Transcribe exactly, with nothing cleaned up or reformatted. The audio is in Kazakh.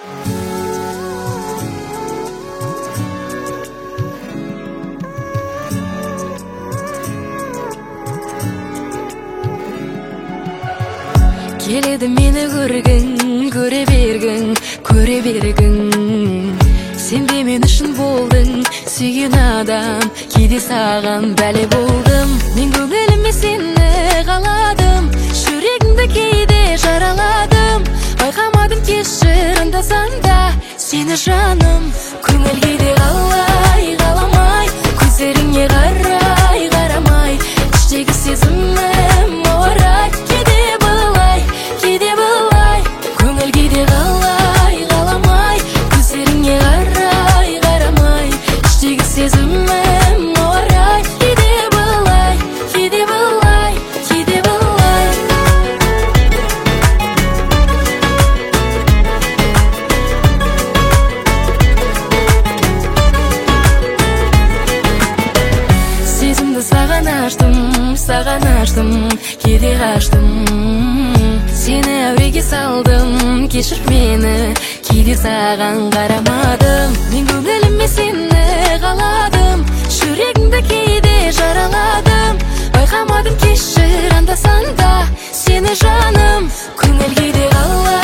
Келеді мені көргің, көре бергің, көре бергің. Сен де мен үшін болдың, сүйген адам, кейде саған бәле болдым. Мен көңіліме сені қаладым, жүрегімді кейде жараладым. Байқамадым кешір анда-санда да сені жаным. Көңіл кейде қалай, қаламай, көздеріңе қарай, қарамай, іштегі сезімім орай. Кейде былай, кейде былай, көңіл кейде қалай, қаламай, көздеріңе қарай, қарамай, іштегі сезімім орай. Кейде былай, кейде былай, кейде былай. Сезімді саған аштым, саған аштым, кейде қаштым. Сені әуреге салдым, кешір мені, кейде саған қарамадым. Мен көңіліме сені қаладым, жүрегімді кейде жараладым. Байқамадым кешір анда-санда сені жаным. Көңіл кейде қалай,